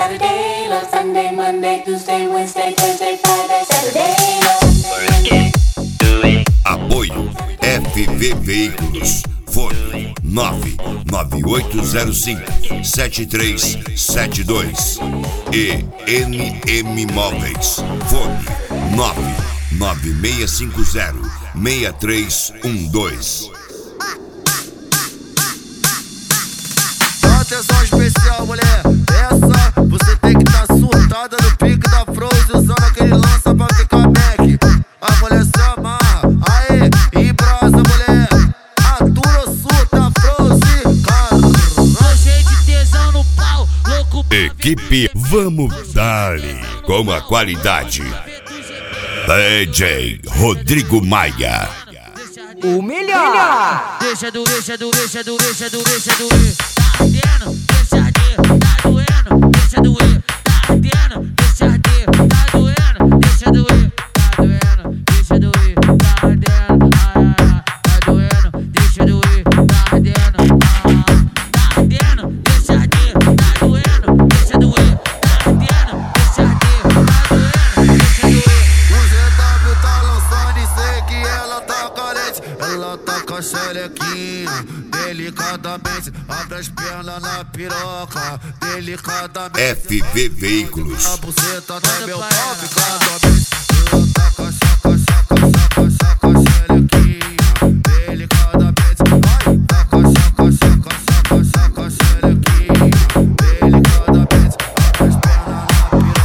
Saturday love, Sunday, Monday, Tuesday, Wednesday, Thursday, Friday, Saturday love. Apoio FV Veículos. Fone 99805-7372 e NM Móveis. Fone 99650-6312. Atenção especial, mulher. Essa você tem que tá surtada no pique da Froze, usando aquele lança pra ficar back. A mulher se amarra, aê, embrasa, mulher. Atura ou surta, Froze, cara. Cheio de tesão no pau, louco. Equipe Vamos Dali, com a qualidade DJ Rodrigo Maia. O melhor. Deixa doer. Tá ardendo, deixa arder. Tá doendo, deixa doer. Tá ardendo, deixa arder. Tá doendo, deixa doer. Tá doendo, deixa doer. Tá ardendo, tá doendo, deixa doer. Tá ardendo, tá ardendo, deixa arder. Tá doendo, deixa doer. Tá ardendo, deixa arder. Tá doendo, deixa doer. O GW tá lançando e sei que ela tá carente. Ela tá com a xerequinha, delicadamente. Abre as pernas na piroca, delicadamente. FV Veículos. A buceta tá meu pau ficadamente. Ela tá com a xerequinha, delicadamente. Vai, tá com a xerequinha, delicadamente. Abre as pernas na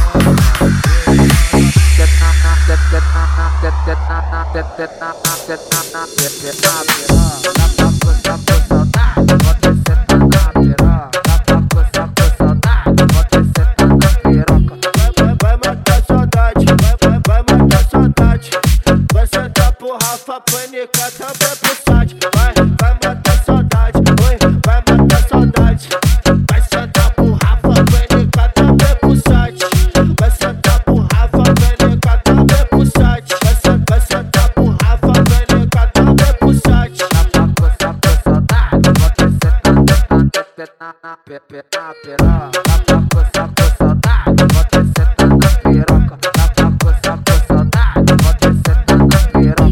Panica também pro site. Vai matar saudade. Oi, vai matar saudade. Vai sentar pro Rafa, panica também pro site. Vai sentar pro Rafa, panica também pro site. Vai sentar pro Rafa, panica também pro site. Tá com saudade, bota sentando na piroca. Tá com saudade, bota sentando na piroca. Tá com saudade, bota sentando na piroca.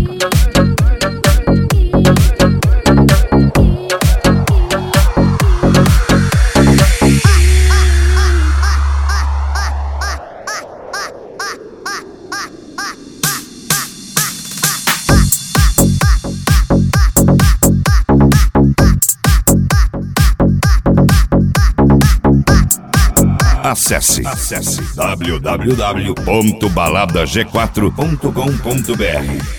Acesse www.baladag4.com.br